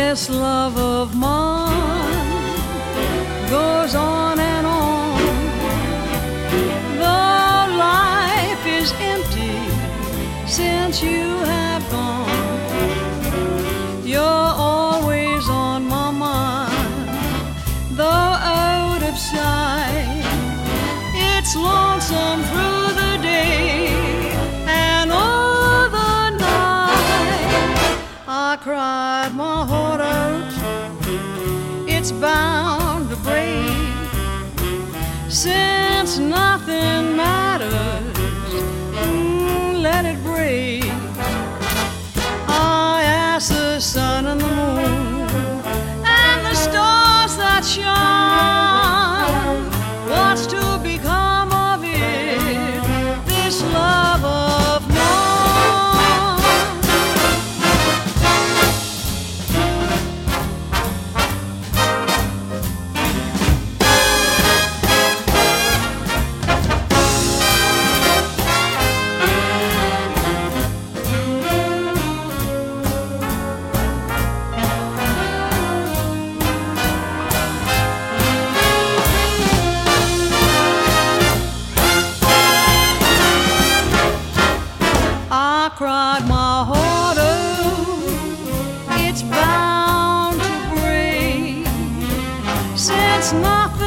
This love of mine goes on and on. Though life is empty since you have gone, you're always on my mind. Though out of sight, it's lonesome through the day, and all the night I cried my heart out. It's bound to break, since nothing matters. Let it break. I asked the sun and the moon and the stars that shine, what's to become of it, this love of mine? I cried my heart out. It's bound to break, since nothing